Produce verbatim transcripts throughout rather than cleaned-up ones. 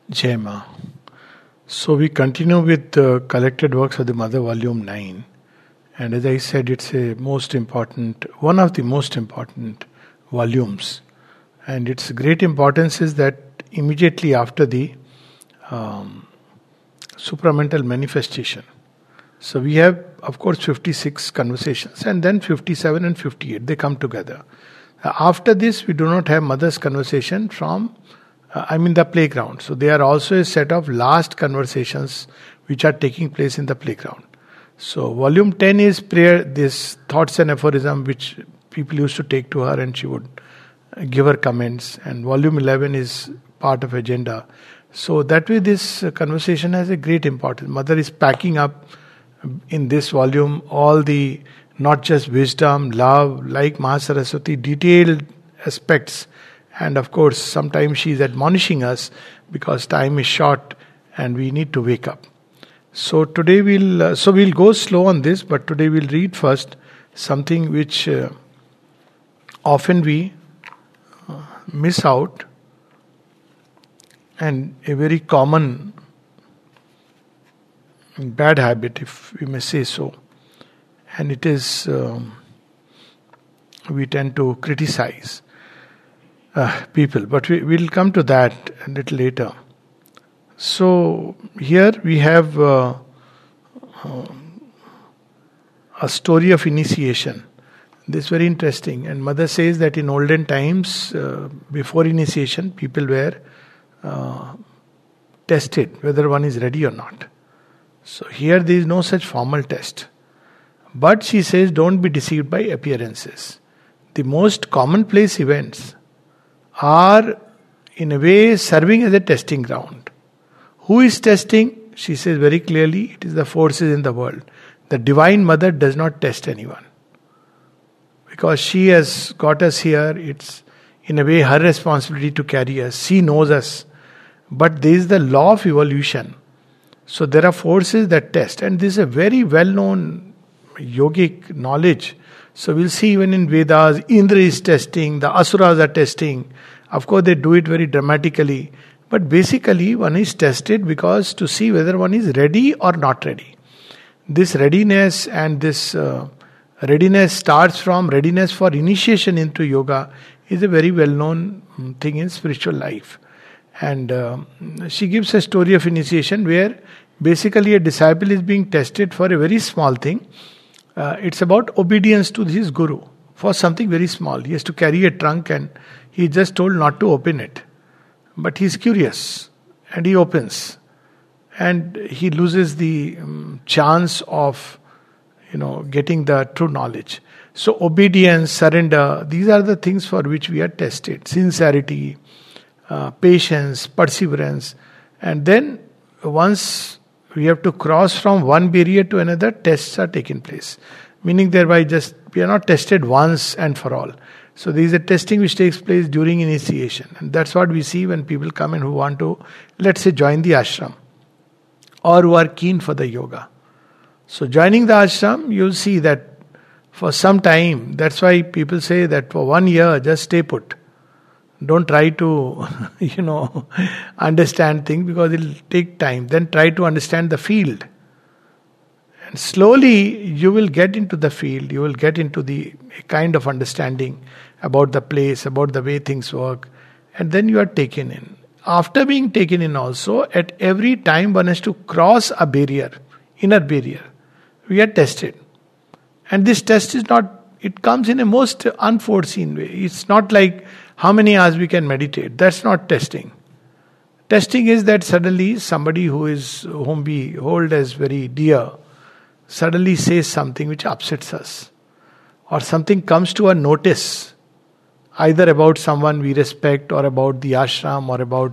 Jai Ma. So we continue with the collected works of the Mother, Volume nine. And as I said, it's a most important, one of the most important volumes. And its great importance is that immediately after the um, supramental manifestation. So we have, of course, fifty-six conversations, and then fifty-seven and fifty-eight, they come together. Uh, After this, we do not have Mother's conversation from, uh, I mean, the playground. So they are also a set of last conversations which are taking place in the playground. So volume ten is prayer, this thoughts and aphorism which people used to take to her and she would uh, give her comments. And volume eleven is part of agenda. So that way this uh, conversation has a great importance. Mother is packing up in this volume all the not just wisdom, love, like Mahasaraswati, detailed aspects. And of course, sometimes she is admonishing us because time is short and we need to wake up. So today we'll, uh, so we'll go slow on this, but today we'll read first something which uh, often we uh, miss out, and a very common bad habit, if we may say so. And it is, um, we tend to criticize uh, people, but we will come to that a little later. So here we have uh, uh, a story of initiation. This is very interesting. And Mother says that in olden times, uh, before initiation, people were uh, tested whether one is ready or not. So here there is no such formal test. But she says, don't be deceived by appearances. The most commonplace events are, in a way, serving as a testing ground. Who is testing? She says very clearly, it is the forces in the world. The Divine Mother does not test anyone. Because she has got us here, it's in a way her responsibility to carry us. She knows us. But there is the law of evolution. So there are forces that test. And this is a very well-known yogic knowledge. So we'll see even in Vedas, Indra is testing, the Asuras are testing. Of course they do it very dramatically. But basically one is tested because to see whether one is ready or not ready. This readiness and this uh, readiness starts from readiness for initiation into yoga is a very well-known thing in spiritual life. And uh, she gives a story of initiation where basically a disciple is being tested for a very small thing. Uh, it's about obedience to his guru for something very small. He has to carry a trunk and he is just told not to open it. But he's curious and he opens. And he loses the um, chance of, you know, getting the true knowledge. So obedience, surrender, these are the things for which we are tested. Sincerity, uh, patience, perseverance. And then once we have to cross from one barrier to another, tests are taking place. Meaning thereby just, we are not tested once and for all. So there is a testing which takes place during initiation. And that's what we see when people come and who want to, let's say, join the ashram. Or who are keen for the yoga. So joining the ashram, you'll see that for some time, that's why people say that for one year, just stay put. Don't try to, you know, understand things because it'll take time. Then try to understand the field. And slowly you will get into the field. You will get into the kind of understanding about the place, about the way things work. And then you are taken in. After being taken in also, at every time one has to cross a barrier, inner barrier. We are tested. And this test is not, it comes in a most unforeseen way. It's not like how many hours we can meditate. That's not testing. Testing is that suddenly somebody who is, whom we hold as very dear, suddenly says something which upsets us. Or something comes to our notice, either about someone we respect or about the ashram or about,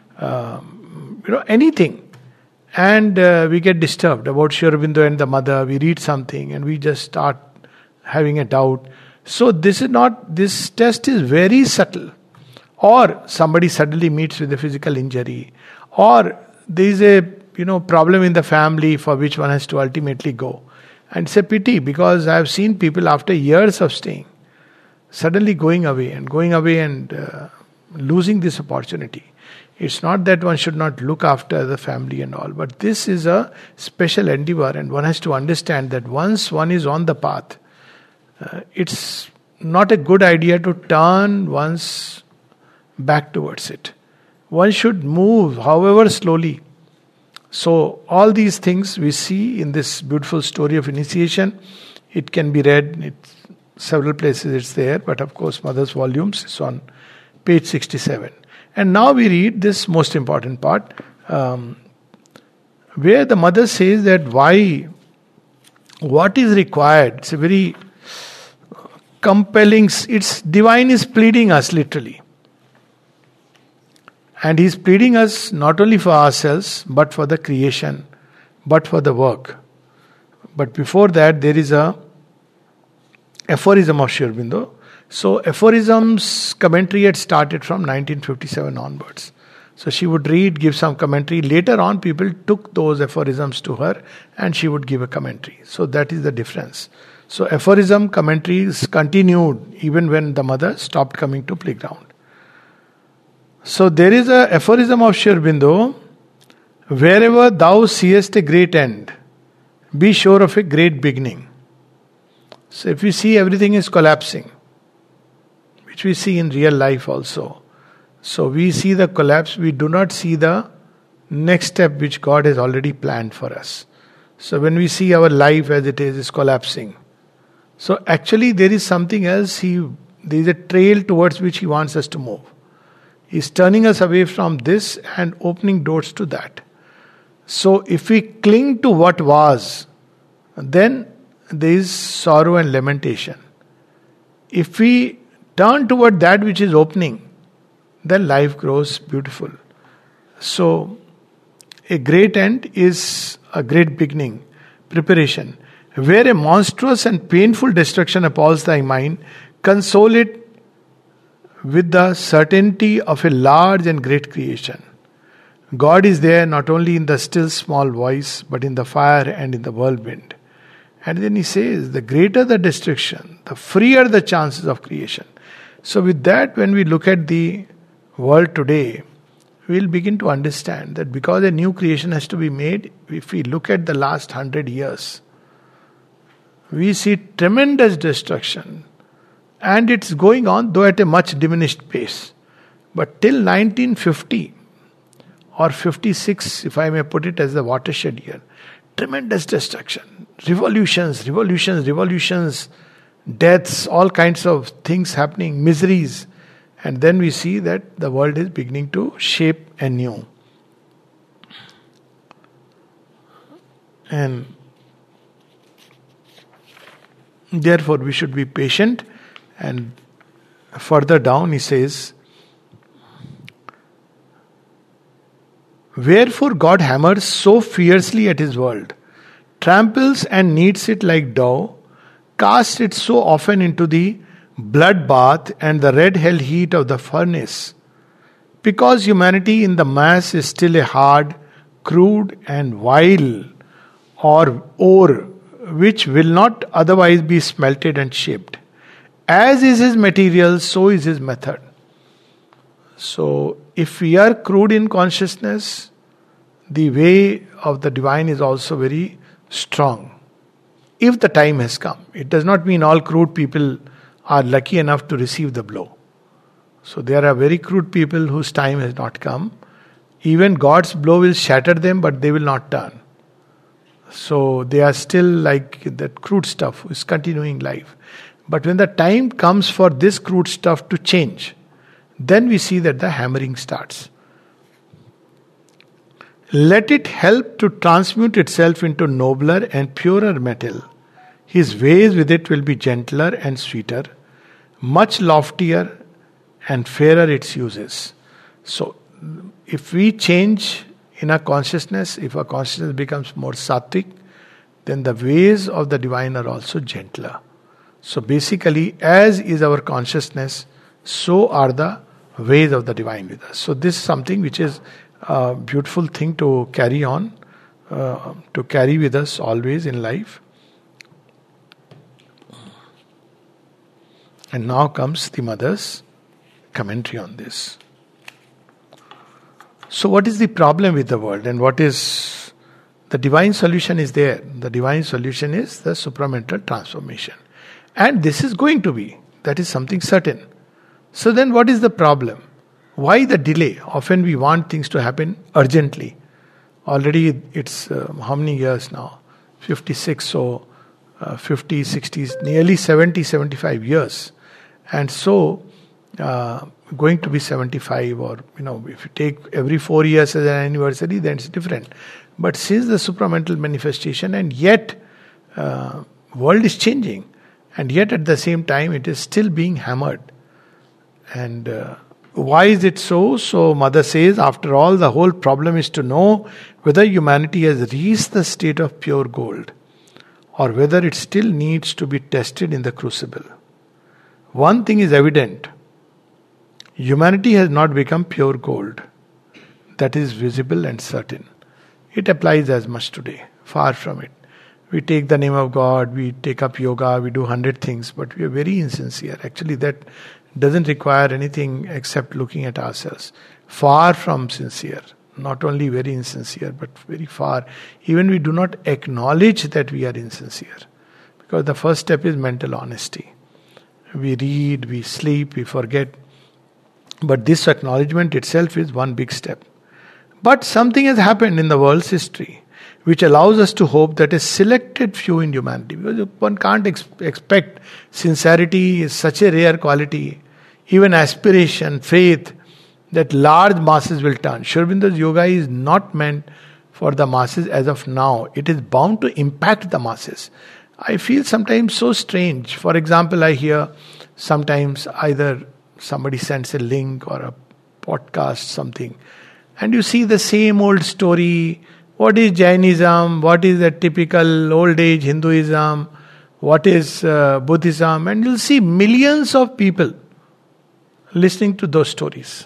um, you know, anything. And uh, we get disturbed about Sri Aurobindo and the Mother. We read something and we just start having a doubt. So this is not, this test is very subtle. Or somebody suddenly meets with a physical injury. Or there is a, you know, problem in the family for which one has to ultimately go. And it's a pity because I have seen people after years of staying, suddenly going away and going away and uh, losing this opportunity. It's not that one should not look after the family and all, but this is a special endeavor, and one has to understand that once one is on the path, uh, it's not a good idea to turn one's back towards it. One should move, however slowly. So, all these things we see in this beautiful story of initiation. It can be read, it's, several places it's there, but of course, Mother's Volumes is on page sixty-seven. And now we read this most important part, um, where the mother says that why, what is required. It's a very compelling, it's divine is pleading us literally. And He is pleading us not only for ourselves, but for the creation, but for the work. But before that, there is a aphorism of Sri Aurobindo. So, aphorisms commentary had started from nineteen fifty-seven onwards. So, she would read, give some commentary. Later on, people took those aphorisms to her and she would give a commentary. So, that is the difference. So, aphorism commentaries continued even when the mother stopped coming to playground. So, there is a aphorism of Sri Aurobindo, wherever thou seest a great end, be sure of a great beginning. So, if we see everything is collapsing, which we see in real life also. So we see the collapse, we do not see the next step which God has already planned for us. So when we see our life as it is, is collapsing. So actually there is something else, he, there is a trail towards which He wants us to move. He is turning us away from this and opening doors to that. So if we cling to what was, then there is sorrow and lamentation. If we turn toward that which is opening, then life grows beautiful. So, a great end is a great beginning, preparation. Where a monstrous and painful destruction appalls thy mind, console it with the certainty of a large and great creation. God is there not only in the still small voice, but in the fire and in the whirlwind. And then He says, the greater the destruction, the freer the chances of creation. So with that, when we look at the world today, we'll begin to understand that because a new creation has to be made, if we look at the last hundred years, we see tremendous destruction. And it's going on, though at a much diminished pace. But till nineteen fifty or fifty-six, if I may put it as the watershed year, tremendous destruction. Revolutions, revolutions, revolutions, deaths, all kinds of things happening, miseries. And then we see that the world is beginning to shape anew. And therefore we should be patient. And further down he says, wherefore God hammers so fiercely at His world, tramples and kneads it like dough, casts it so often into the blood bath and the red hell heat of the furnace, because humanity in the mass is still a hard, crude and vile or ore which will not otherwise be smelted and shaped. As is His material, so is His method. So, if we are crude in consciousness, the way of the divine is also very strong. If the time has come. It does not mean all crude people are lucky enough to receive the blow. So there are very crude people whose time has not come. Even God's blow will shatter them, but they will not turn. So they are still like that crude stuff is continuing life. But when the time comes for this crude stuff to change, then we see that the hammering starts. Let it help to transmute itself into nobler and purer metal. His ways with it will be gentler and sweeter, much loftier and fairer its uses. So, if we change in our consciousness, if our consciousness becomes more sattvic, then the ways of the divine are also gentler. So basically, as is our consciousness, so are the ways of the divine with us. So this is something which is a beautiful thing to carry on, uh, to carry with us always in life. And now comes the mother's commentary on this. So what is the problem with the world, and what is the divine solution is there? The divine solution is the supramental transformation. And this is going to be. That is something certain. So then what is the problem? Why the delay? Often we want things to happen urgently. Already it's uh, how many years now? fifty-six, so uh, fifty, sixty, nearly seventy, seventy-five years. And so, uh, going to be seventy-five, or, you know, if you take every four years as an anniversary, then it's different. But since the supramental manifestation, and yet, uh, world is changing. And yet at the same time, it is still being hammered. And uh, why is it so? So Mother says, after all, the whole problem is to know whether humanity has reached the state of pure gold, or whether it still needs to be tested in the crucible. One thing is evident. Humanity has not become pure gold. That is visible and certain. It applies as much today. Far from it. We take the name of God, we take up yoga, we do hundred things, but we are very insincere. Actually, that doesn't require anything except looking at ourselves. Far from sincere. Not only very insincere, but very far. Even we do not acknowledge that we are insincere. Because the first step is mental honesty. We read, we sleep, we forget. But this acknowledgement itself is one big step. But something has happened in the world's history which allows us to hope that a selected few in humanity, because one can't ex- expect sincerity is such a rare quality, even aspiration, faith, that large masses will turn. Sri Aurobindo's yoga is not meant for the masses as of now. It is bound to impact the masses. I feel sometimes so strange. For example, I hear sometimes either somebody sends a link or a podcast, something, and you see the same old story. What is Jainism? What is the typical old age Hinduism? What is uh, Buddhism? And you'll see millions of people listening to those stories.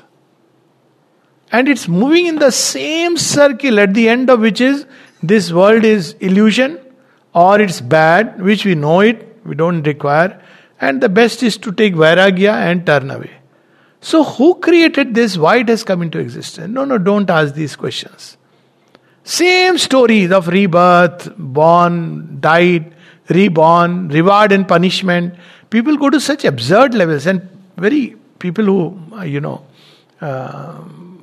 And it's moving in the same circle, at the end of which is, this world is illusion, or it's bad, which we know it, we don't require. And the best is to take vairagya and turn away. So who created this? Why it has come into existence? No, no, don't ask these questions. Same stories of rebirth, born, died, reborn, reward and punishment. People go to such absurd levels, and very people who, you know, uh,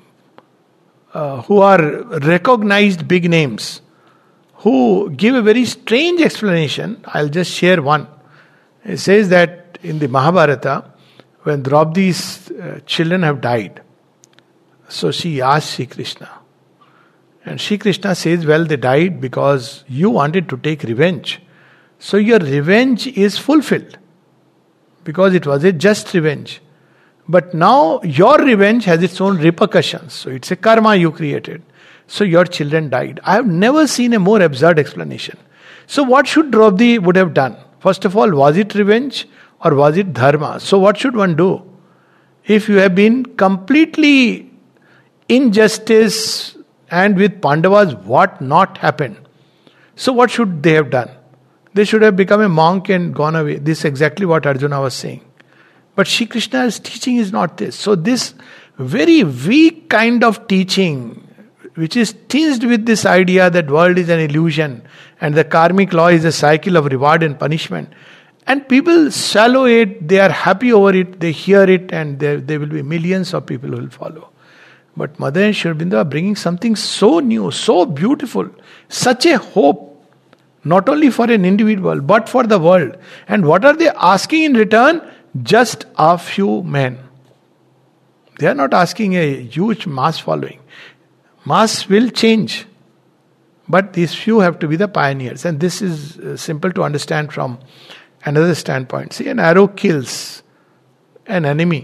uh, who are recognized big names, who give a very strange explanation. I'll just share one. It says that in the Mahabharata, when Draupadi's uh, children have died, so she asked Sri Krishna. And Sri Krishna says, well, they died because you wanted to take revenge. So your revenge is fulfilled. Because it was a just revenge. But now your revenge has its own repercussions. So it's a karma you created. So your children died. I have never seen a more absurd explanation. So what should Draupadi would have done? First of all, was it revenge or was it dharma? So what should one do? If you have been completely injustice, and with Pandavas, what not happened? So what should they have done? They should have become a monk and gone away. This is exactly what Arjuna was saying. But Shri Krishna's teaching is not this. So this very weak kind of teaching, which is tinged with this idea that world is an illusion and the karmic law is a cycle of reward and punishment. And people swallow it, they are happy over it, they hear it, and there, there will be millions of people who will follow. But Mother and Sri Aurobindo are bringing something so new, so beautiful, such a hope, not only for an individual, but for the world. And what are they asking in return? Just a few men. They are not asking a huge mass following. Mass will change. But these few have to be the pioneers. And this is simple to understand from another standpoint. See, an arrow kills an enemy.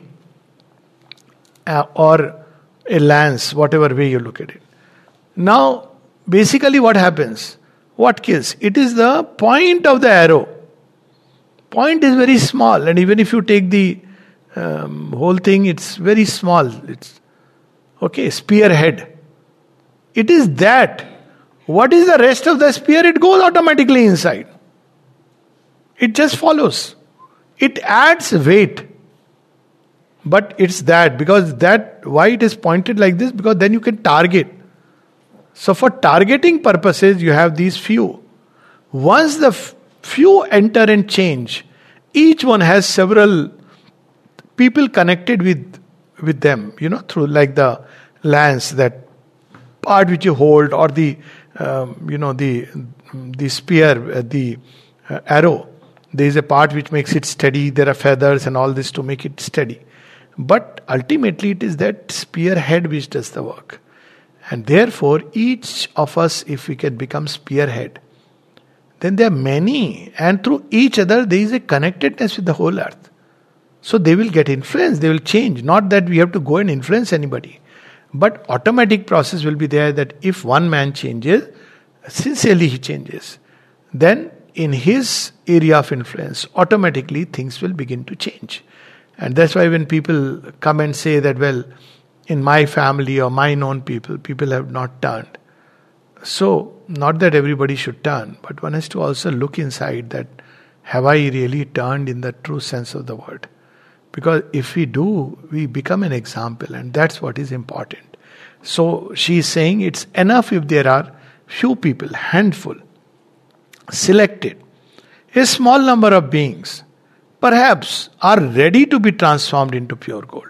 Uh, or a lance, whatever way you look at it. Now, basically what happens? What kills? It is the point of the arrow. Point is very small, and even if you take the um, whole thing, it's very small. It's okay, spearhead. It is that. What is the rest of the spear? It goes automatically inside. It just follows. It adds weight. But it's that, because that, why it is pointed like this? Because then you can target. So for targeting purposes, you have these few. Once the f- few enter and change, each one has several people connected with with them, you know, through like the lance, that part which you hold, or the, um, you know, the the spear, uh, the uh, arrow. There is a part which makes it steady. There are feathers and all this to make it steady. But ultimately it is that spearhead which does the work. And therefore each of us, if we can become spearhead, then there are many, and through each other there is a connectedness with the whole earth. So they will get influenced, they will change. Not that we have to go and influence anybody, but automatic process will be there, that if one man changes, sincerely he changes, then in his area of influence, automatically things will begin to change. And that's why when people come and say that, well, in my family or my known people, people have not turned. So, not that everybody should turn, but one has to also look inside that, have I really turned in the true sense of the word? Because if we do, we become an example, and that's what is important. So, she is saying it's enough if there are few people, handful, selected, a small number of beings, perhaps are ready to be transformed into pure gold.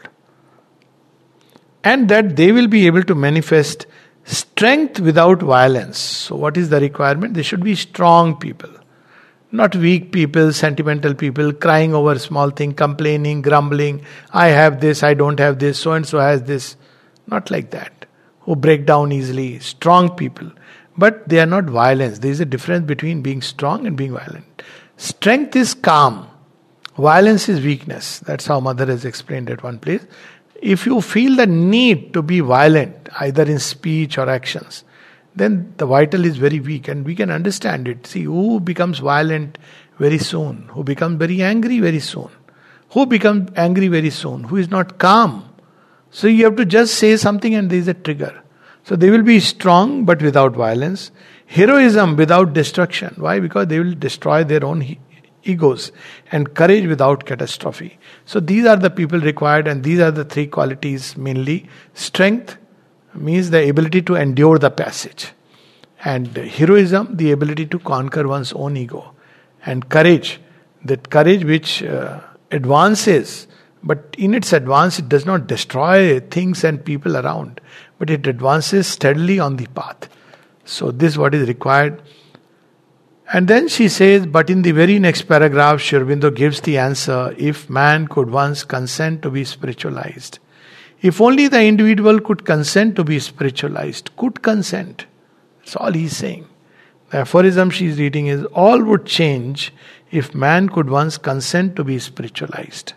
And that they will be able to manifest strength without violence. So what is the requirement? They should be strong people. Not weak people, sentimental people, crying over small thing, complaining, grumbling. I have this, I don't have this, so and so has this. Not like that. Who break down easily. Strong people. But they are not violence. There is a difference between being strong and being violent. Strength is calm. Violence is weakness. That's how Mother has explained at one place. If you feel the need to be violent, either in speech or actions, then the vital is very weak, and we can understand it. See, who becomes violent very soon? Who becomes very angry very soon? Who becomes angry very soon? Who is not calm? So you have to just say something and there is a trigger. So they will be strong but without violence. Heroism without destruction. Why? Because they will destroy their own he- egos. And courage without catastrophe. So these are the people required, and these are the three qualities mainly. Strength means the ability to endure the passage. And heroism, the ability to conquer one's own ego. And courage, that courage which uh, advances, but in its advance it does not destroy things and people around, but it advances steadily on the path. So this is what is required. And then she says, but in the very next paragraph, Sri Aurobindo gives the answer: if man could once consent to be spiritualized, if only the individual could consent to be spiritualized, could consent. That's all he's saying. The aphorism she's reading is, all would change if man could once consent to be spiritualized.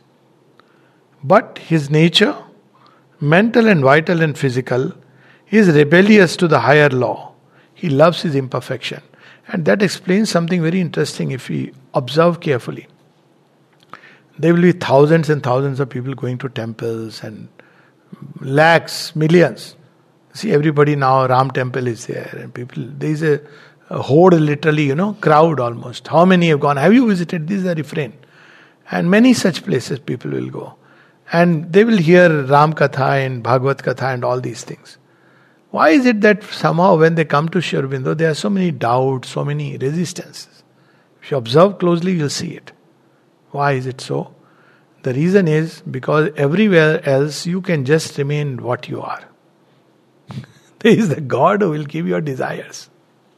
But his nature, mental and vital and physical, is rebellious to the higher law. He loves his imperfection. And that explains something very interesting if we observe carefully. There will be thousands and thousands of people going to temples, and lakhs, millions. See, everybody now, Ram temple is there, and people, there is a, a horde, literally, you know, crowd almost. How many have gone? Have you visited? This is a refrain. And many such places people will go. And they will hear Ram Katha and Bhagavad Katha and all these things. Why is it that somehow when they come to Sri Aurobindo, there are so many doubts, so many resistances? If you observe closely, you'll see it. Why is it so? The reason is because everywhere else you can just remain what you are. There is the God who will give your desires.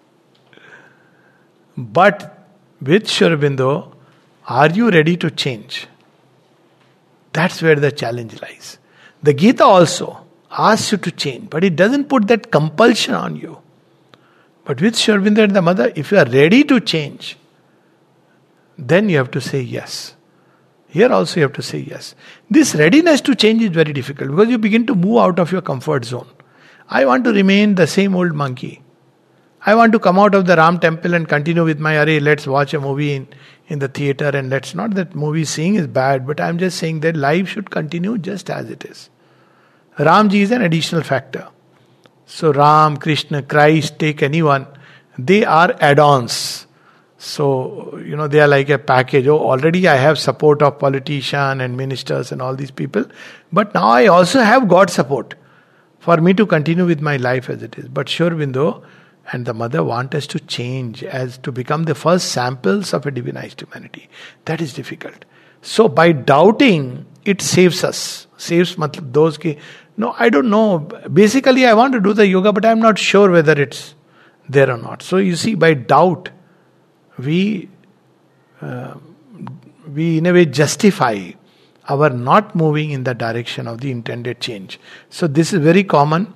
But with Sri Aurobindo, are you ready to change? That's where the challenge lies. The Gita also asks you to change, but it doesn't put that compulsion on you. But with Sri Aurobindo and the Mother, if you are ready to change, then you have to say yes. Here also you have to say yes. This readiness to change is very difficult because you begin to move out of your comfort zone. I want to remain the same old monkey. I want to come out of the Ram temple and continue with my array. Let's watch a movie in, in the theater, and let's not that movie seeing is bad, but I'm just saying that life should continue just as it is. Ramji is an additional factor. So Ram, Krishna, Christ, take anyone, they are add-ons. So, you know, they are like a package. Oh, already I have support of politicians and ministers and all these people. But now I also have God's support for me to continue with my life as it is. But Sri Aurobindo and the mother want us to change, as to become the first samples of a divinized humanity. That is difficult. So by doubting, it saves us. Saves matlab those ki, no, I don't know. Basically, I want to do the yoga, but I'm not sure whether it's there or not. So you see, by doubt, we uh, we in a way justify our not moving in the direction of the intended change. So this is very common,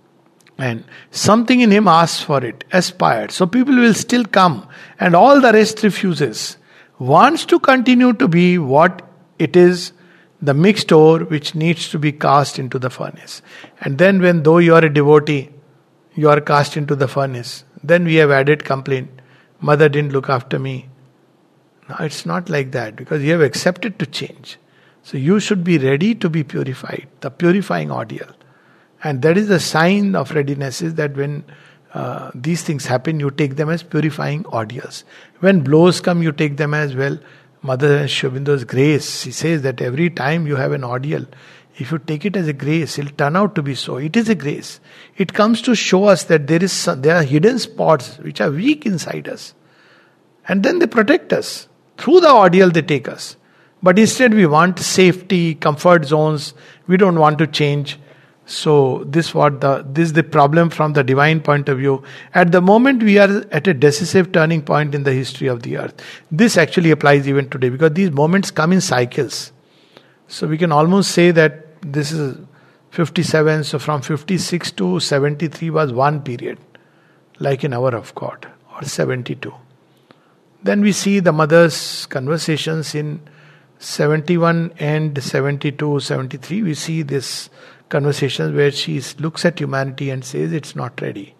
and something in him asks for it, aspired. So people will still come, and all the rest refuses. Wants to continue to be what it is, the mixed ore which needs to be cast into the furnace. And then when, though you are a devotee, you are cast into the furnace, then we have added complaint. Mother didn't look after me. No, it's not like that, because you have accepted to change. So you should be ready to be purified, the purifying ordeal. And that is the sign of readiness, is that when uh, these things happen, you take them as purifying ordeals. When blows come, you take them as, well, Mother Sri Aurobindo's grace. She says that every time you have an ordeal, if you take it as a grace, it will turn out to be so. It is a grace. It comes to show us that there is some, there are hidden spots which are weak inside us. And then they protect us. Through the ordeal they take us. But instead we want safety, comfort zones. We don't want to change. So this what the this is the problem from the divine point of view. At the moment we are at a decisive turning point in the history of the earth. This actually applies even today, because these moments come in cycles. So we can almost say that this is fifty-seven, so from fifty-six to seventy-three was one period, like an hour of God, or seventy-two. Then we see the mother's conversations in seventy-one and seventy-two, seventy-three. We see this conversations where she looks at humanity and says it's not ready.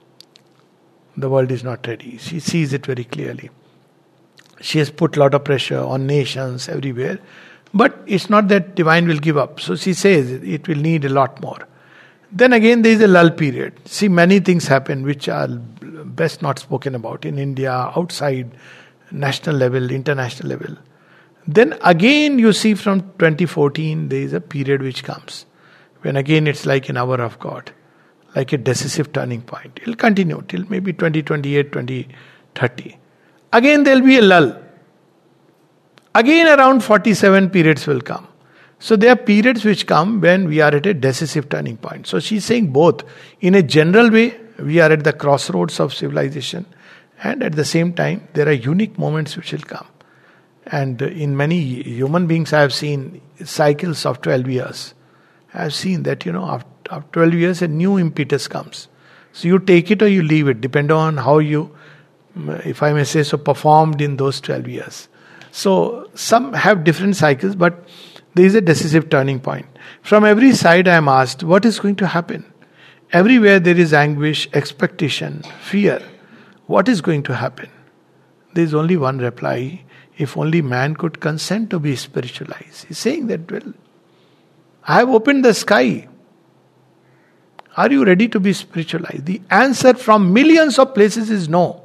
The world is not ready. She sees it very clearly. She has put a lot of pressure on nations everywhere. But it's not that divine will give up. So she says it will need a lot more. Then again there is a lull period. See, many things happen which are best not spoken about in India, outside, national level, international level. Then again you see from twenty fourteen there is a period which comes, when again it's like an hour of God, like a decisive turning point. It will continue till maybe twenty twenty-eight, twenty thirty. Again there will be a lull. Again around forty-seven periods will come. So there are periods which come when we are at a decisive turning point. So she's saying both. In a general way, we are at the crossroads of civilization, and at the same time there are unique moments which will come. And in many human beings I have seen cycles of twelve years. I have seen that, you know, after, after twelve years a new impetus comes. So you take it or you leave it, depending on how you, if I may say so, performed in those twelve years. So some have different cycles, but there is a decisive turning point. From every side I am asked, what is going to happen? Everywhere there is anguish, expectation, fear. What is going to happen? There is only one reply: if only man could consent to be spiritualized. He's saying that, well, I have opened the sky. Are you ready to be spiritualized? The answer from millions of places is no.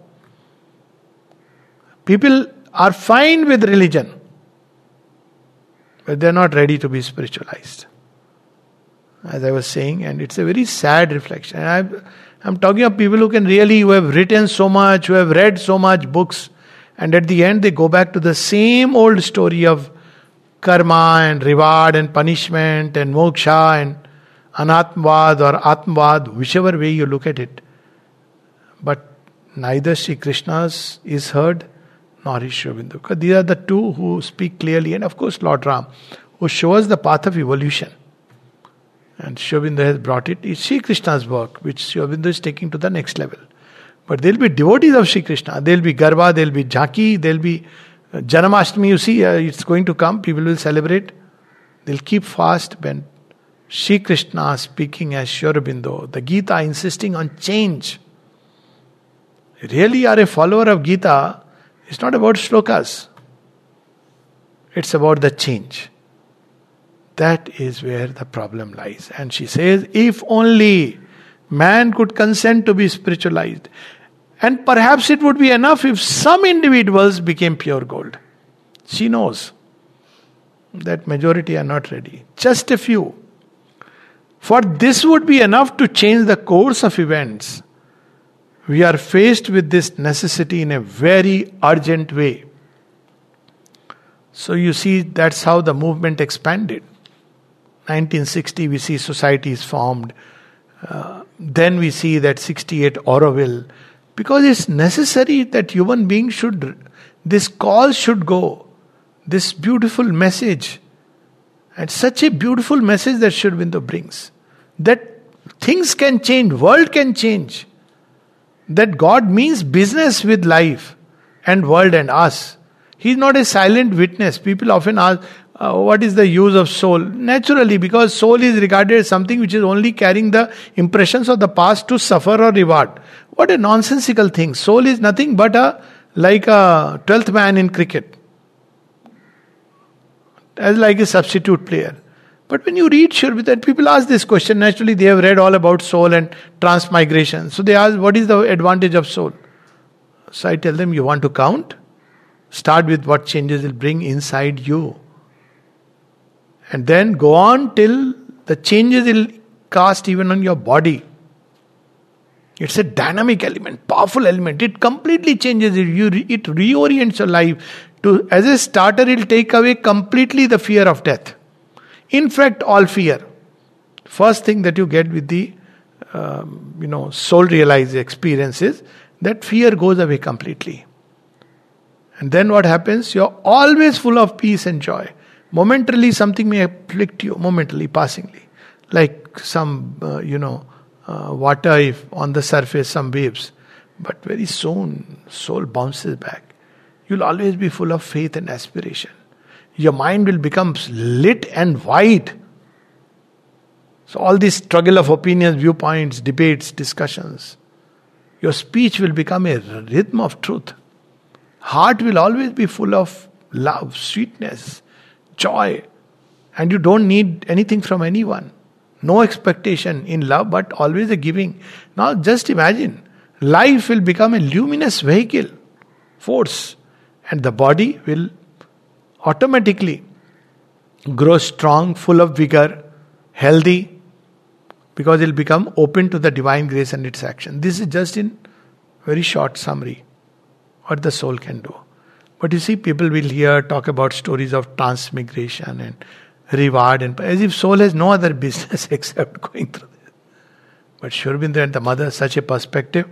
People are fine with religion, but they are not ready to be spiritualized. As I was saying, and it's a very sad reflection. And I'm, I'm talking of people who can really, who have written so much, who have read so much books, and at the end they go back to the same old story of karma and reward and punishment and moksha and anatmavad or atmavad, whichever way you look at it. But neither Sri Krishna's is heard, nor is Sri Aurobindo. Because these are the two who speak clearly, and of course Lord Ram, who shows the path of evolution. And Sri Aurobindo has brought it. It's Sri Krishna's work, which Sri Aurobindo is taking to the next level. But there will be devotees of Sri Krishna. There will be Garba, there will be Jhaki, there will be uh, Janmashtami. You see, uh, it's going to come. People will celebrate. They'll keep fast when Sri Krishna speaking as Sri Aurobindo. The Gita insisting on change. Really are a follower of Gita. It's not about shlokas. It's about the change. That is where the problem lies. And she says, if only man could consent to be spiritualized. And perhaps it would be enough if some individuals became pure gold. She knows that majority are not ready. Just a few. For this would be enough to change the course of events. We are faced with this necessity in a very urgent way. So you see, that's how the movement expanded. nineteen sixty, we see societies formed. Uh, then we see that sixty-eight Auroville. Because it's necessary that human beings should, this call should go. This beautiful message. And such a beautiful message that Sri Aurobindo brings. That things can change, world can change. That God means business with life and world and us. He is not a silent witness. People often ask, uh, what is the use of soul? Naturally, because soul is regarded as something which is only carrying the impressions of the past to suffer or reward. What a nonsensical thing. Soul is nothing but a like a twelfth man in cricket. As like a substitute player. But when you read Sri Aurobindo, people ask this question, naturally they have read all about soul and transmigration. So they ask, what is the advantage of soul? So I tell them, you want to count? Start with what changes it will bring inside you. And then go on till the changes will cast even on your body. It's a dynamic element, powerful element. It completely changes it. You re- it reorients your life. To, as a starter, it will take away completely the fear of death. In fact, all fear. First thing that you get with the um, you know soul realized experience is that fear goes away completely. And then what happens? You're always full of peace and joy. Momentarily something may afflict you, momentarily, passingly. Like some, uh, you know, uh, water if on the surface, some waves. But very soon, soul bounces back. You'll always be full of faith and aspiration. Your mind will become lit and wide. So all this struggle of opinions, viewpoints, debates, discussions. Your speech will become a rhythm of truth. Heart will always be full of love, sweetness, joy. And you don't need anything from anyone. No expectation in love, but always a giving. Now just imagine, life will become a luminous vehicle, force. And the body will automatically grow strong, full of vigor, healthy, because it will become open to the divine grace and its action. This is just in very short summary what the soul can do. But you see, people will hear talk about stories of transmigration and reward, and as if soul has no other business except going through this. But Sri Aurobindo and the mother, such a perspective.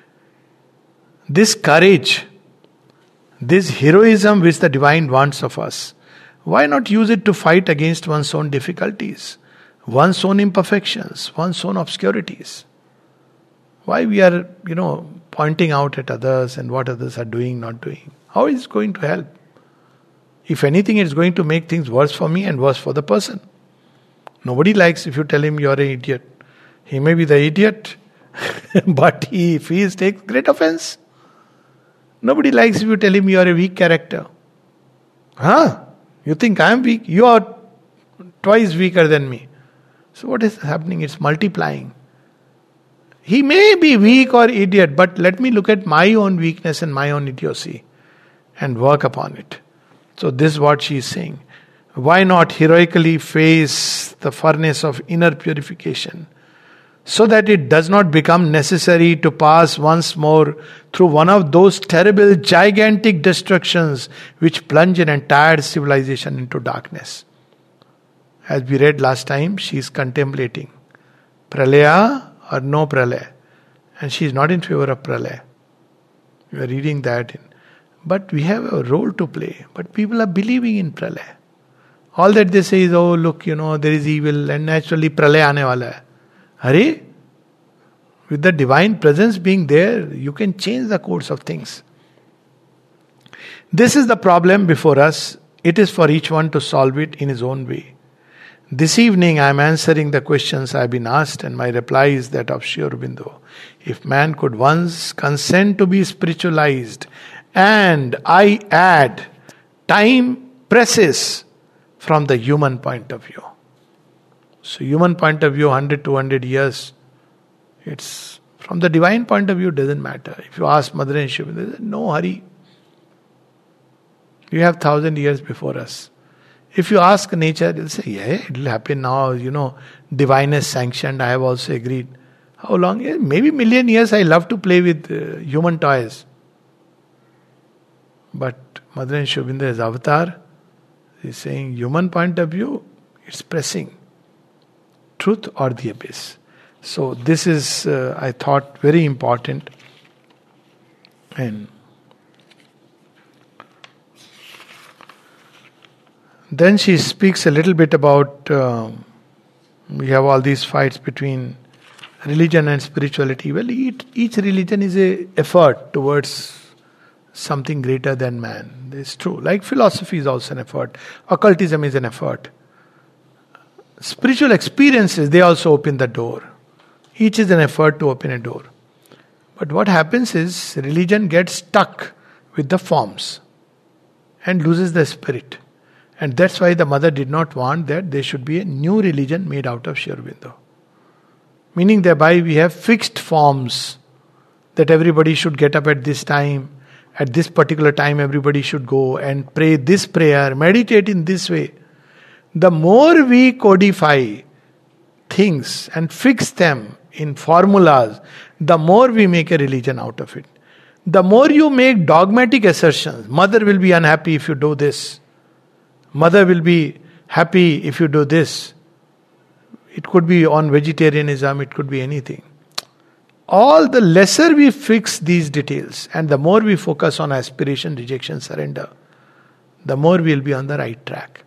This courage, this heroism which the divine wants of us, why not use it to fight against one's own difficulties, one's own imperfections, one's own obscurities? Why we are, you know, pointing out at others and what others are doing, not doing? How is it going to help? If anything, it's going to make things worse for me and worse for the person. Nobody likes if you tell him you're an idiot. He may be the idiot, but he, if he takes great offense. Nobody likes if you tell him you are a weak character. Huh? You think I am weak? You are twice weaker than me. So what is happening? It's multiplying. He may be weak or idiot, but let me look at my own weakness and my own idiocy and work upon it. So this is what she is saying. Why not heroically face the furnace of inner purification, so that it does not become necessary to pass once more through one of those terrible, gigantic destructions which plunge an entire civilization into darkness. As we read last time, she is contemplating pralaya or no pralaya, and she is not in favor of pralaya. We are reading that in. But we have a role to play. But people are believing in pralaya. All that they say is, oh look, you know, there is evil and naturally pralaya aane wala hai. Hare, with the divine presence being there, you can change the course of things. This is the problem before us. It is for each one to solve it in his own way. This evening I am answering the questions I have been asked, and my reply is that of Sri Aurobindo. If man could once consent to be spiritualized, and I add, time presses from the human point of view. So human point of view, one hundred, two hundred years, it's From the divine point of view, it doesn't matter. If you ask Mother and Shiva, they say, no hurry. You have thousand years before us. If you ask nature, they'll say, yeah, it will happen now. You know, divine has sanctioned. I have also agreed. How long? Yeah, maybe million years. I love to play with uh, human toys. But Mother and Sri Aurobindo's avatar is saying, human point of view, it's pressing. Truth or the abyss. So this is, uh, I thought, very important. And then she speaks a little bit about, uh, we have all these fights between religion and spirituality. Well, each, each religion is a effort towards something greater than man. It's true. Like philosophy is also an effort. Occultism is an effort. Spiritual experiences, they also open the door. Each is an effort to open a door. But what happens is, religion gets stuck with the forms and loses the spirit. And that's why the mother did not want that there should be a new religion made out of Sri Aurobindo. Meaning thereby we have fixed forms that everybody should get up at this time, at this particular time everybody should go and pray this prayer, meditate in this way. The more we codify things and fix them in formulas, the more we make a religion out of it. The more you make dogmatic assertions, mother will be unhappy if you do this. Mother will be happy if you do this. It could be on vegetarianism, it could be anything. All the lesser we fix these details and the more we focus on aspiration, rejection, surrender, the more we'll be on the right track.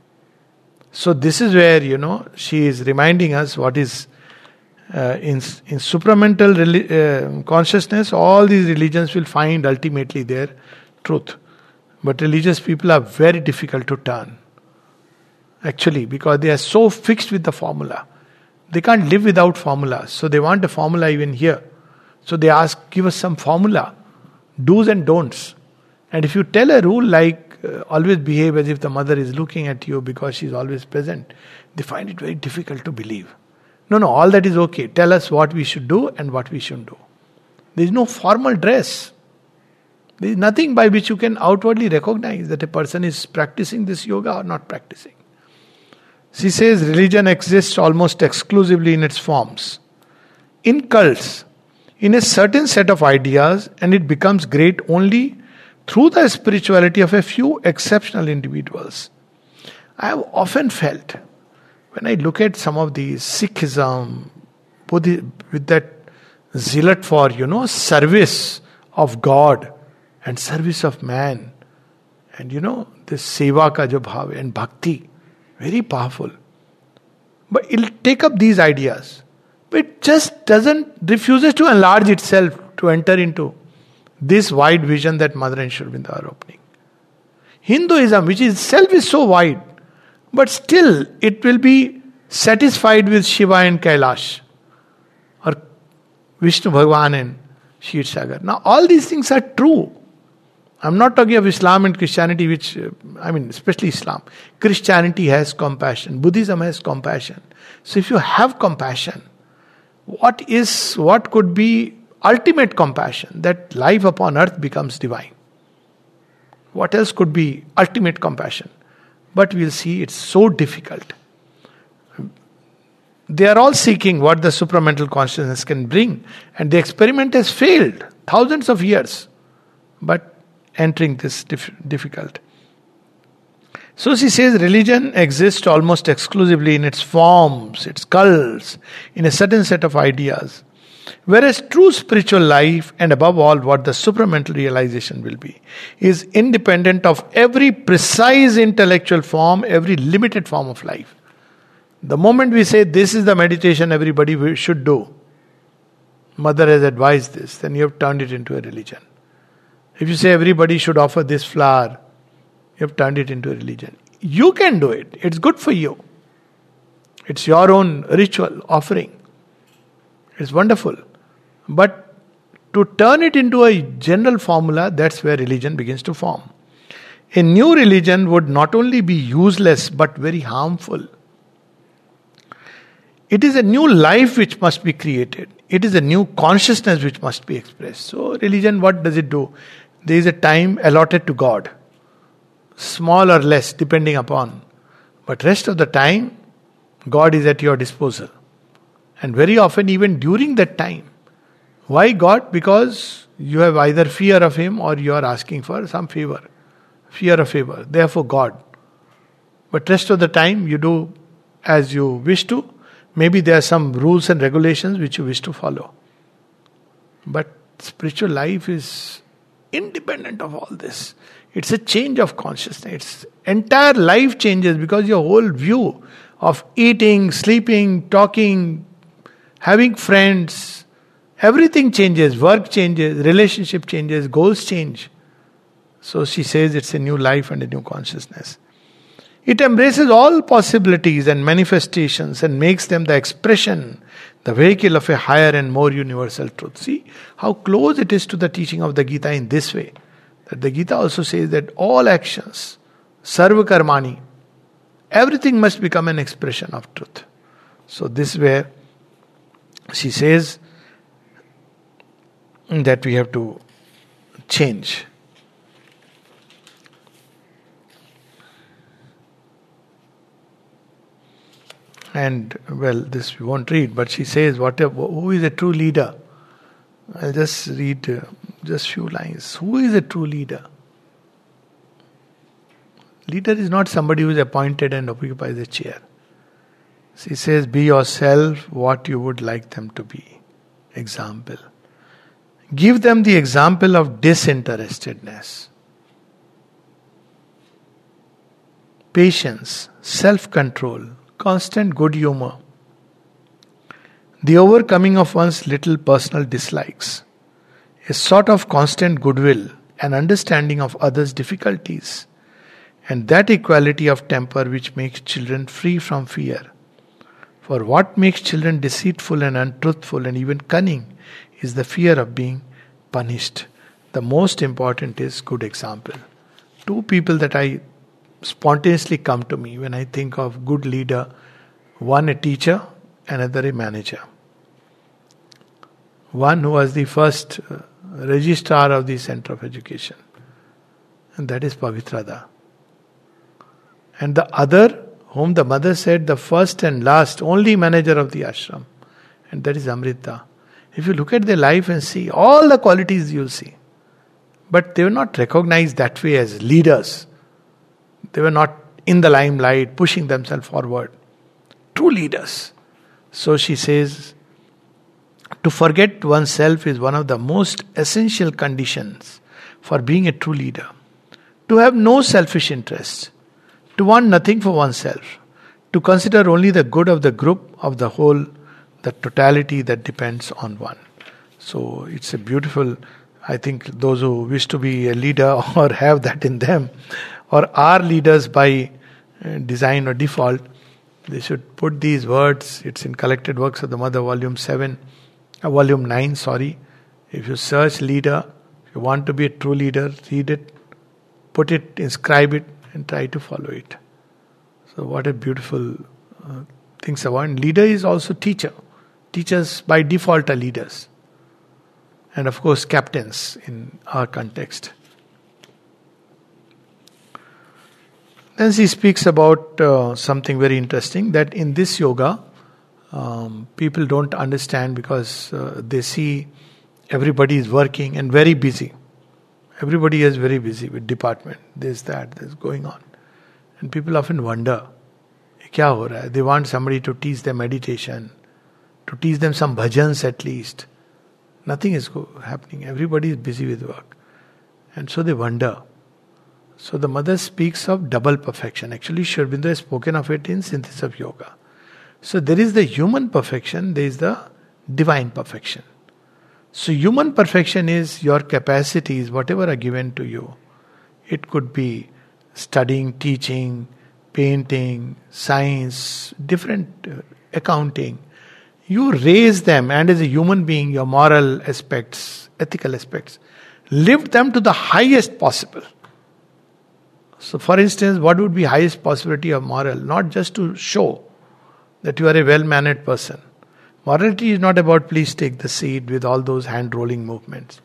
So this is where, you know, she is reminding us what is uh, in, in supramental reli- uh, consciousness, all these religions will find ultimately their truth. But religious people are very difficult to turn. Actually, because they are so fixed with the formula. They can't live without formulas. So they want a formula even here. So they ask, give us some formula. Do's and don'ts. And if you tell a rule like, uh, always behave as if the mother is looking at you because she is always present, they find it very difficult to believe. No, no, all that is okay. Tell us what we should do and what we shouldn't do. There is no formal dress. There is nothing by which you can outwardly recognize that a person is practicing this yoga or not practicing. She says religion exists almost exclusively in its forms. In cults, in a certain set of ideas, and it becomes great only through the spirituality of a few exceptional individuals. I have often felt, when I look at some of these Sikhism, Buddhism, with that zealot for, you know, service of God and service of man, and you know, this seva ka jo bhav and bhakti, very powerful. But it'll take up these ideas. But it just doesn't, refuses to enlarge itself to enter into this wide vision that Mother and Sri Aurobindo are opening. Hinduism, which itself is so wide, but still it will be satisfied with Shiva and Kailash, or Vishnu Bhagwan and Shir Sagar. Now all these things are true. I'm not talking of Islam and Christianity, which, uh, I mean, especially Islam. Christianity has compassion. Buddhism has compassion. So if you have compassion, what is, what could be ultimate compassion? That life upon earth becomes divine. What else could be ultimate compassion? But we'll see it's so difficult. They are all seeking what the supramental consciousness can bring. And the experiment has failed. Thousands of years. But entering this dif- difficult. So she says religion exists almost exclusively in its forms, its cults, in a certain set of ideas. Whereas true spiritual life, and above all what the supramental realization will be, is independent of every precise intellectual form, every limited form of life. The moment we say this is the meditation everybody should do, Mother has advised this, then you have turned it into a religion. If you say everybody should offer this flower, you have turned it into a religion. You can do it. It's good for you. It's your own ritual offering. It's wonderful. But to turn it into a general formula, that's where religion begins to form. A new religion would not only be useless but very harmful. It is a new life which must be created. It is a new consciousness which must be expressed. So religion, what does it do? There is a time allotted to God. Small or less, depending upon. But rest of the time, God is at your disposal. And very often even during that time. Why God? Because you have either fear of Him or you are asking for some favor. Fear of favor. Therefore God. But rest of the time you do as you wish to. Maybe there are some rules and regulations which you wish to follow. But spiritual life is independent of all this. It's a change of consciousness. It's entire life changes because your whole view of eating, sleeping, talking, having friends, everything changes. Work changes, relationship changes, goals change. So she says it's a new life and a new consciousness. It embraces all possibilities and manifestations and makes them the expression, the vehicle of a higher and more universal truth. See how close it is to the teaching of the Gita in this way. That the Gita also says that all actions, sarva karmani, everything must become an expression of truth. So this is where she says that we have to change. And well, this we won't read, but she says, "Whatever, who is a true leader?" I'll just read uh, just few lines. Who is a true leader? Leader is not somebody who is appointed and occupies a chair. She says, "Be yourself what you would like them to be." Example. Give them the example of disinterestedness, patience, self-control, constant good humor, the overcoming of one's little personal dislikes, a sort of constant goodwill and understanding of others' difficulties, and that equality of temper which makes children free from fear. For what makes children deceitful and untruthful and even cunning is the fear of being punished. The most important is good example. Two people that I spontaneously come to me when I think of good leader, one a teacher, another a manager. One who was the first uh, registrar of the Center of Education, and that is Pavitrada. And the other, whom the mother said the first and last, only manager of the ashram, and that is Amrita. If you look at their life and see all the qualities you'll see, but they were not recognized that way as leaders. They were not in the limelight, pushing themselves forward. True leaders. So she says, to forget oneself is one of the most essential conditions for being a true leader. To have no selfish interests. To want nothing for oneself. To consider only the good of the group, of the whole, the totality that depends on one. So it's a beautiful, I think those who wish to be a leader or have that in them, or are leaders by uh, design or default, they should put these words. It's in Collected Works of the Mother, volume seven, uh, volume nine, sorry. If you search leader, if you want to be a true leader, read it, put it, inscribe it, and try to follow it. So what a beautiful uh, things about. And leader is also teacher. Teachers by default are leaders. And of course captains in our context. Then she speaks about uh, something very interesting, that in this yoga, um, people don't understand because uh, they see everybody is working and very busy. Everybody is very busy with department. There's that, there's going on. And people often wonder, kya ho raha hai? They want somebody to teach them meditation, to teach them some bhajans at least. Nothing is go- happening. Everybody is busy with work. And so they wonder. So the mother speaks of double perfection. Actually, Sri Aurobindo has spoken of it in Synthesis of Yoga. So there is the human perfection, there is the divine perfection. So human perfection is your capacities, whatever are given to you. It could be studying, teaching, painting, science, different uh, accounting. You raise them, and as a human being, your moral aspects, ethical aspects, lift them to the highest possible. So for instance, what would be highest possibility of moral? Not just to show that you are a well-mannered person. Morality is not about please take the seat with all those hand rolling movements.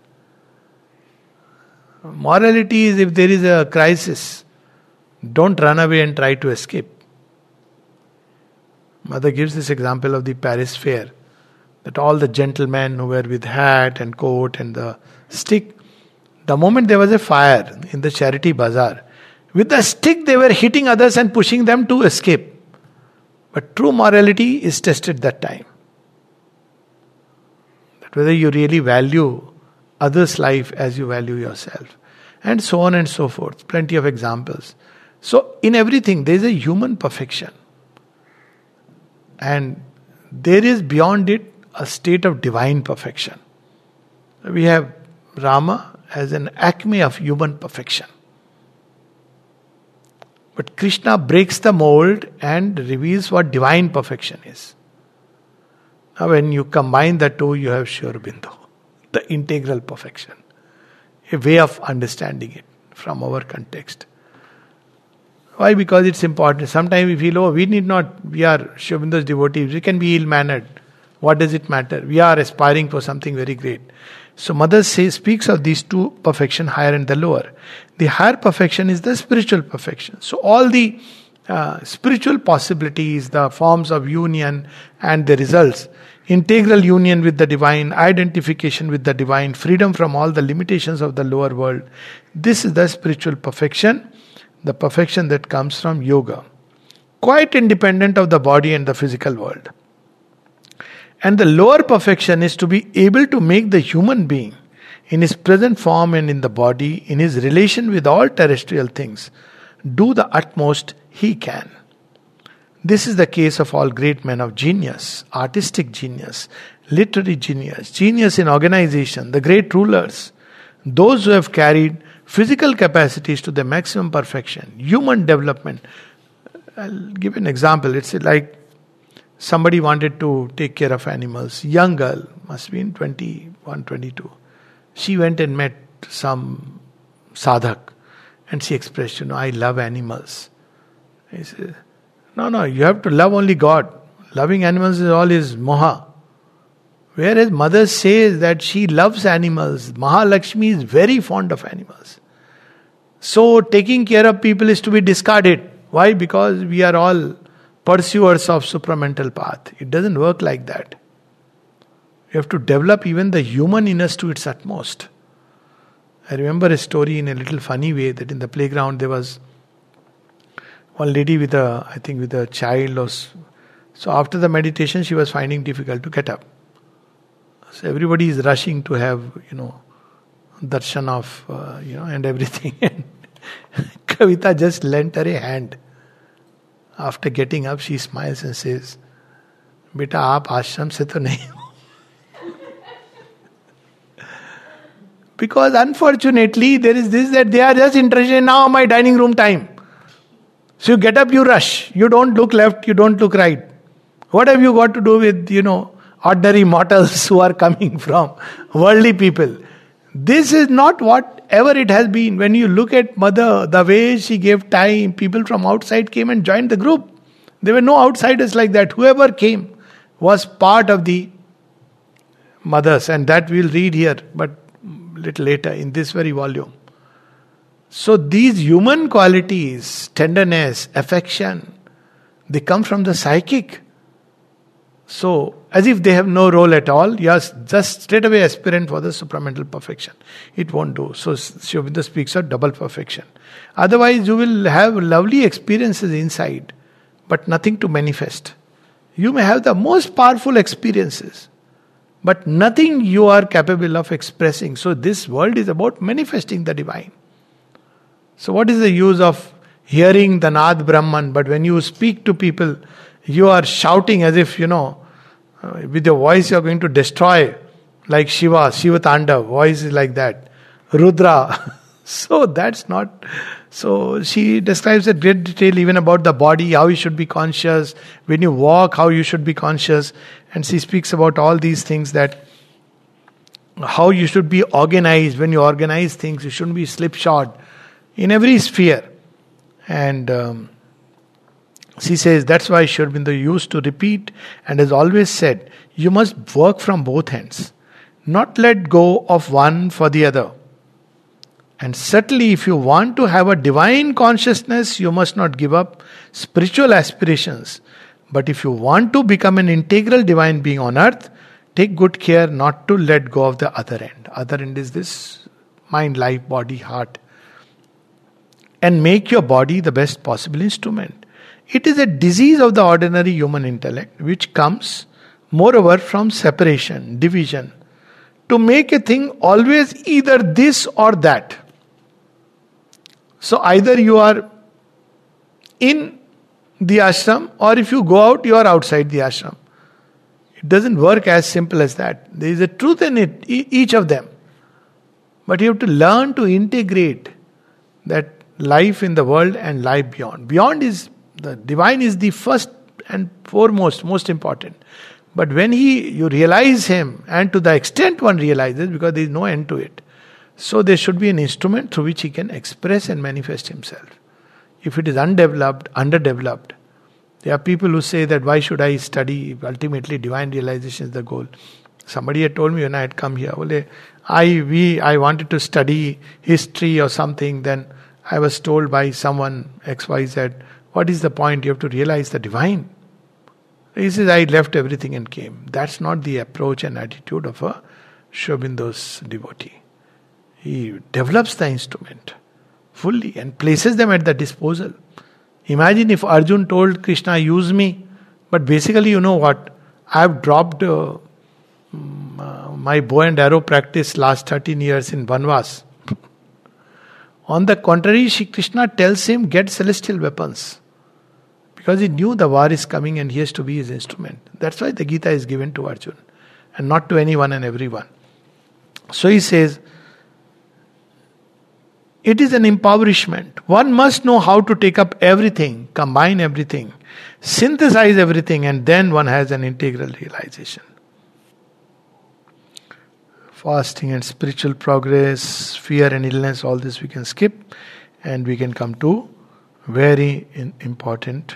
Morality is if there is a crisis, don't run away and try to escape. Mother gives this example of the Paris fair, that all the gentlemen who were with hat and coat and the stick, the moment there was a fire in the charity bazaar, with the stick they were hitting others and pushing them to escape. But true morality is tested that time. That whether you really value others' life as you value yourself. And so on and so forth. Plenty of examples. So in everything there is a human perfection. And there is beyond it a state of divine perfection. We have Rama as an acme of human perfection. But Krishna breaks the mold and reveals what divine perfection is. Now when you combine the two, you have Sri Aurobindo, the integral perfection. A way of understanding it from our context. Why? Because it's important. Sometimes we feel, oh, we need not, we are Sri Aurobindo's devotees, we can be ill-mannered. What does it matter? We are aspiring for something very great. So Mother says, speaks of these two perfection, higher and the lower. The higher perfection is the spiritual perfection. So all the uh, spiritual possibilities, the forms of union and the results, integral union with the divine, identification with the divine, freedom from all the limitations of the lower world. This is the spiritual perfection, the perfection that comes from yoga. Quite independent of the body and the physical world. And the lower perfection is to be able to make the human being, in his present form and in the body, in his relation with all terrestrial things, do the utmost he can. This is the case of all great men of genius, artistic genius, literary genius, genius in organization, the great rulers, those who have carried physical capacities to the maximum perfection, human development. I'll give an example. It's like somebody wanted to take care of animals. Young girl, must be in twenty-one, twenty-two. She went and met some sadhak and she expressed, you know, I love animals. He said, no, no, you have to love only God. Loving animals is all is moha. Whereas Mother says that she loves animals. Mahalakshmi is very fond of animals. So taking care of people is to be discarded. Why? Because we are all pursuers of supramental path. It doesn't work like that. You have to develop even the human in us to its utmost. I remember a story in a little funny way that in the playground there was one lady with a, I think with a child. Or so after the meditation she was finding difficult to get up. So everybody is rushing to have, you know, darshan of, uh, you know, and everything. And Kavita just lent her a hand. After getting up, she smiles and says, "Beta, aap ashram se to nahi ho." Because unfortunately, there is this that they are just interested in now my dining room time. So you get up, you rush. You don't look left, you don't look right. What have you got to do with, you know, ordinary mortals who are coming from worldly people? This is not whatever it has been. When you look at Mother, the way she gave time, people from outside came and joined the group. There were no outsiders like that. Whoever came was part of the mothers, and that we'll read here, but little later in this very volume. So these human qualities, tenderness, affection, they come from the psychic. So, as if they have no role at all, you are just straight away aspirant for the supramental perfection. It won't do. So, Sri Aurobindo speaks of double perfection. Otherwise, you will have lovely experiences inside, but nothing to manifest. You may have the most powerful experiences, but nothing you are capable of expressing. So, this world is about manifesting the divine. So, what is the use of hearing the Nad Brahman, but when you speak to people, you are shouting as if, you know, uh, with your voice you are going to destroy, like Shiva, Shiva Tandav, voice is like that. Rudra. So that's not... So she describes in great detail even about the body, how you should be conscious. When you walk, how you should be conscious. And she speaks about all these things, that how you should be organized. When you organize things, you shouldn't be slipshod in every sphere. And... Um, She says, that's why Sri Aurobindo used to repeat and has always said, you must work from both ends, not let go of one for the other. And certainly, if you want to have a divine consciousness, you must not give up spiritual aspirations. But if you want to become an integral divine being on earth, take good care not to let go of the other end. Other end is this mind, life, body, heart. And make your body the best possible instrument. It is a disease of the ordinary human intellect, which comes, moreover, from separation, division, to make a thing always either this or that. So either you are in the ashram, or if you go out, you are outside the ashram. It doesn't work as simple as that. There is a truth in it, e- each of them. But you have to learn to integrate that life in the world and life beyond. Beyond is, the divine is the first and foremost, most important. But when he, you realize him, and to the extent one realizes, because there is no end to it, so there should be an instrument through which he can express and manifest himself. If it is undeveloped, underdeveloped, there are people who say that why should I study? Ultimately, divine realization is the goal. Somebody had told me when I had come here, well, I we I wanted to study history or something. Then I was told by someone X Y Z, what is the point? You have to realize the divine. He says, I left everything and came. That's not the approach and attitude of a Sri Aurobindo's devotee. He develops the instrument fully and places them at the disposal. Imagine if Arjun told Krishna, use me, but basically, you know what? I have dropped uh, my bow and arrow practice last thirteen years in Vanvas. On the contrary, Shri Krishna tells him, get celestial weapons. Because he knew the war is coming and he has to be his instrument. That's why the Gita is given to Arjun and not to anyone and everyone. So he says, it is an impoverishment. One must know how to take up everything, combine everything, synthesize everything, and then one has an integral realization. Fasting and spiritual progress, fear and illness, all this we can skip, and we can come to very important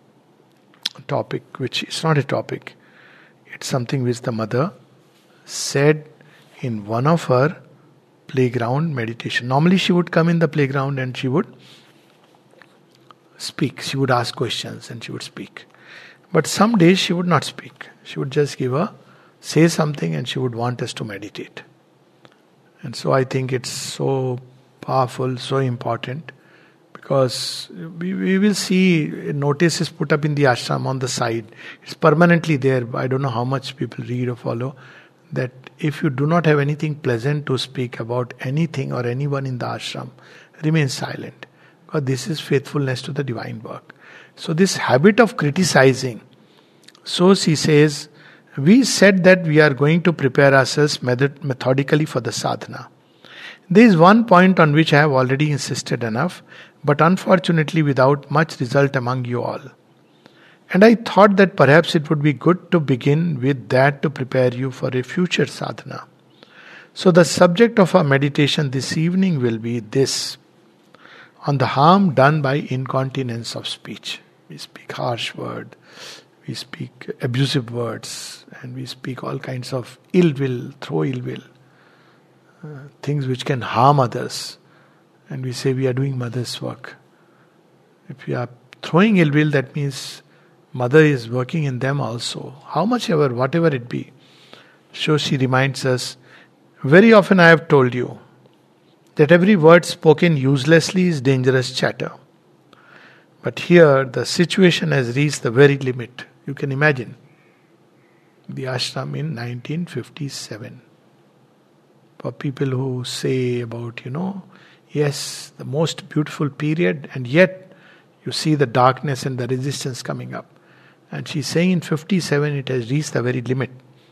topic, which is not a topic. It's something which the mother said in one of her playground meditation. Normally she would come in the playground and she would speak. She would ask questions and she would speak. But some days she would not speak. She would just give a, say something and she would want us to meditate. And so I think it's so powerful, so important, because we, we will see notices put up in the ashram on the side. It's permanently there. I don't know how much people read or follow. That if you do not have anything pleasant to speak about anything or anyone in the ashram, remain silent. Because this is faithfulness to the divine work. So this habit of criticizing. So she says, we said that we are going to prepare ourselves method- methodically for the sadhana. There is one point on which I have already insisted enough, but unfortunately without much result among you all. And I thought that perhaps it would be good to begin with that to prepare you for a future sadhana. So the subject of our meditation this evening will be this: on the harm done by incontinence of speech. We speak harsh words, we speak abusive words, and we speak all kinds of ill will, throw ill will, uh, things which can harm others. And we say we are doing mother's work. If we are throwing ill will, that means mother is working in them also. How much ever, whatever it be. So she reminds us, very often I have told you that every word spoken uselessly is dangerous chatter. But here the situation has reached the very limit. You can imagine the ashram in nineteen fifty-seven. For people who say about, you know, yes, the most beautiful period, and yet you see the darkness and the resistance coming up. And she's saying in fifty-seven it has reached the very limit.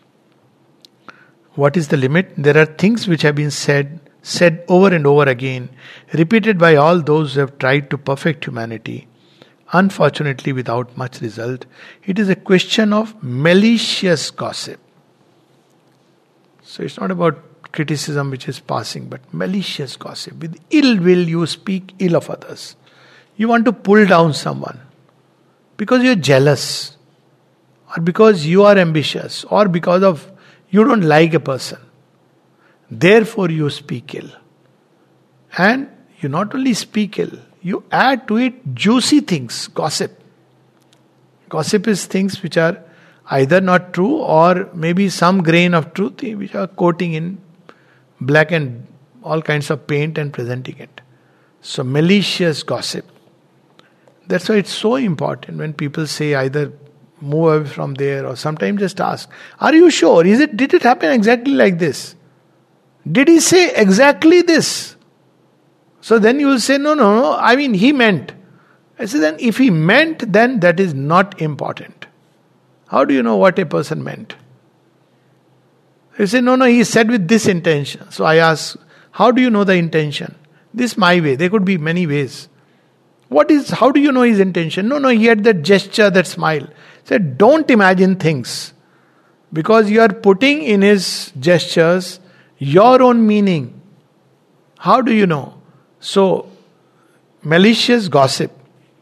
What is the limit? There are things which have been said, said over and over again, repeated by all those who have tried to perfect humanity, unfortunately without much result. It is a question of malicious gossip. So it's not about criticism which is passing, but malicious gossip. With ill will you speak ill of others. You want to pull down someone. because you're jealous, or because you are ambitious, or because of you don't like a person. Therefore you speak ill. And you not only speak ill, you add to it juicy things, gossip. Gossip is things which are either not true or maybe some grain of truth which are coating in black and all kinds of paint and presenting it. So malicious gossip. That's why it's so important when people say either move away from there or sometimes just ask, are you sure? Is it did it happen exactly like this? Did he say exactly this? So then you will say, no, no, no, I mean he meant. I say then if he meant, then that is not important. How do you know what a person meant? You say, no, no, he said with this intention. So I ask, how do you know the intention? This my way. There could be many ways. What is, how do you know his intention? No, no, he had that gesture, that smile. Said, don't imagine things. Because you are putting in his gestures your own meaning. How do you know? So, malicious gossip,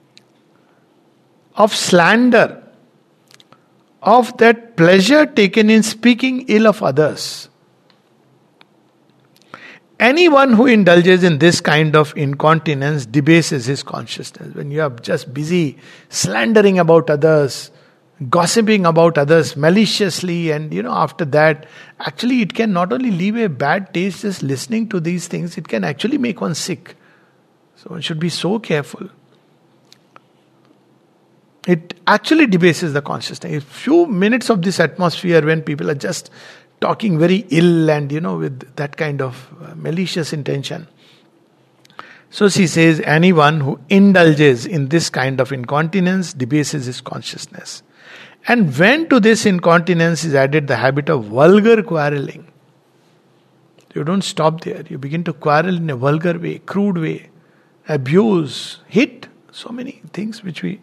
of slander, of that pleasure taken in speaking ill of others. Anyone who indulges in this kind of incontinence debases his consciousness. When you are just busy slandering about others, gossiping about others maliciously, and you know, after that, actually it can not only leave a bad taste just listening to these things, it can actually make one sick. So one should be so careful. It actually debases the consciousness. A few minutes of this atmosphere when people are just talking very ill and, you know, with that kind of uh, malicious intention. So she says, anyone who indulges in this kind of incontinence debases his consciousness. And when to this incontinence is added the habit of vulgar quarreling, you don't stop there. You begin to quarrel in a vulgar way, crude way, abuse, hit, so many things which we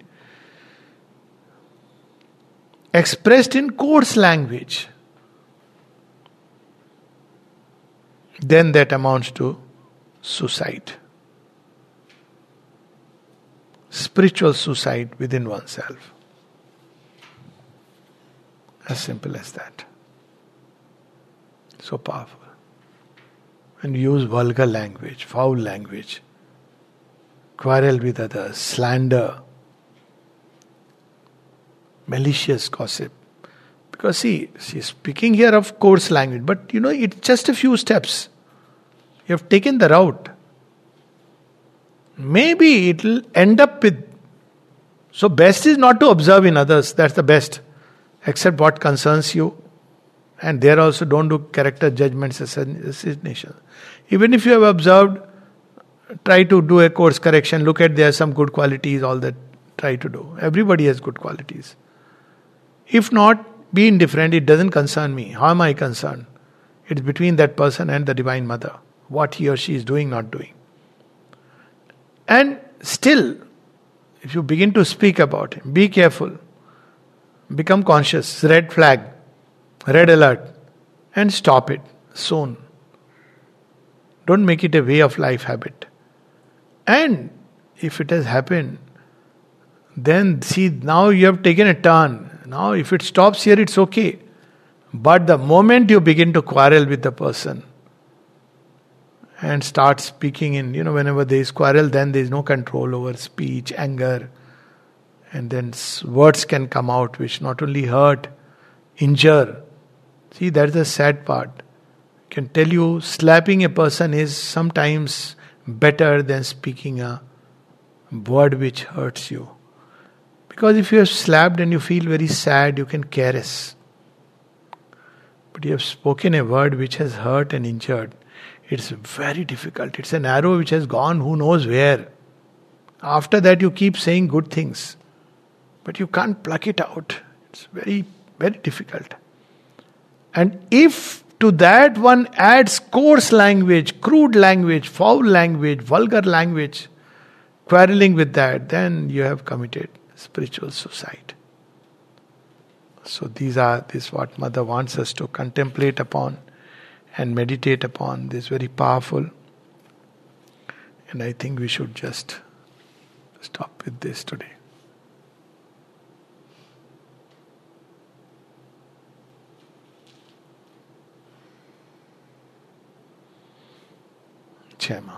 expressed in coarse language. Then that amounts to suicide. Spiritual suicide within oneself. As simple as that. So powerful. And use vulgar language, foul language, quarrel with others, slander, malicious gossip. Because see, she's speaking here of coarse language, but you know, it's just a few steps. You have taken the route. Maybe it will end up with. So best is not to observe in others, that's the best. Except what concerns you. And there also don't do character judgments, assassination. Even if you have observed, try to do a course correction, look at there are some good qualities, all that try to do. Everybody has good qualities. If not, be indifferent, it doesn't concern me. How am I concerned? It's between that person and the Divine Mother. What he or she is doing, not doing. And still, if you begin to speak about him, be careful. Become conscious. Red flag. Red alert. And stop it soon. Don't make it a way of life habit. And if it has happened, then see, now you have taken a turn. Now if it stops here, it's okay. But the moment you begin to quarrel with the person and start speaking in, you know, whenever there is quarrel, then there is no control over speech, anger. And then words can come out which not only hurt, injure. See, that's the sad part. I can tell you, slapping a person is sometimes better than speaking a word which hurts you. Because if you are slapped and you feel very sad, you can caress. But you have spoken a word which has hurt and injured. It's very difficult. It's an arrow which has gone who knows where. After that you keep saying good things. But you can't pluck it out. It's very, very difficult. And if to that one adds coarse language, crude language, foul language, vulgar language, quarreling with that, then you have committed spiritual suicide. So these are this what Mother wants us to contemplate upon and meditate upon. This is very powerful. And I think we should just stop with this today. Jai Ma.